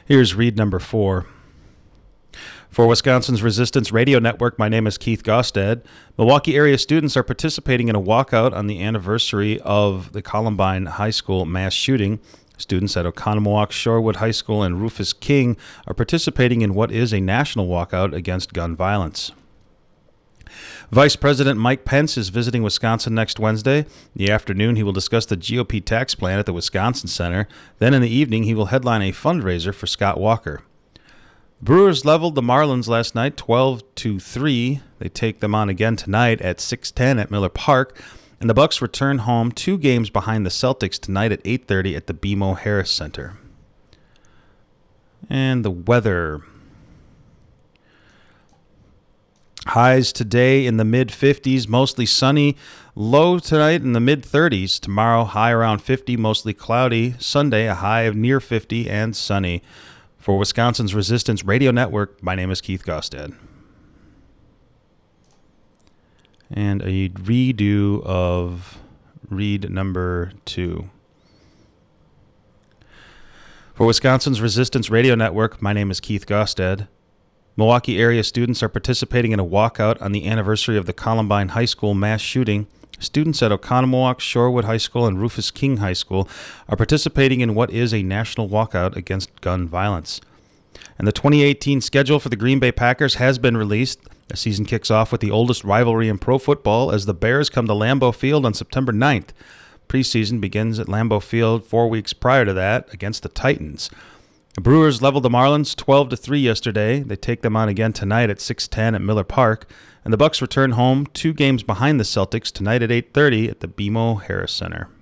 Here's read number 4. For Wisconsin's Resistance Radio Network, my name is Keith Gostad. Milwaukee area students are participating in a walkout on the anniversary of the Columbine High School mass shooting. Students at Oconomowoc, Shorewood High School, and Rufus King are participating in what is a national walkout against gun violence. Vice President Mike Pence is visiting Wisconsin next Wednesday. In the afternoon, he will discuss the GOP tax plan at the Wisconsin Center. Then in the evening, he will headline a fundraiser for Scott Walker. Brewers leveled the Marlins last night 12-3. They take them on again tonight at 6:10 at Miller Park. And the Bucks return home 2 games behind the Celtics tonight at 8:30 at the BMO Harris Center. And the weather. Highs today in the mid-50s, mostly sunny. Low tonight in the mid-30s. Tomorrow, high around 50, mostly cloudy. Sunday, a high of near 50 and sunny. For Wisconsin's Resistance Radio Network, my name is Keith Gostad. And a redo of read number 2. For Wisconsin's Resistance Radio Network, my name is Keith Gostad. Milwaukee area students are participating in a walkout on the anniversary of the Columbine High School mass shooting. Students at Oconomowoc, Shorewood High School, and Rufus King High School are participating in what is a national walkout against gun violence. And the 2018 schedule for the Green Bay Packers has been released. The season kicks off with the oldest rivalry in pro football as the Bears come to Lambeau Field on September 9th. Preseason begins at Lambeau Field 4 weeks prior to that against the Titans. The Brewers leveled the Marlins 12-3 yesterday. They take them on again tonight at 6:10 at Miller Park. And the Bucks return home 2 games behind the Celtics tonight at 8:30 at the BMO Harris Center.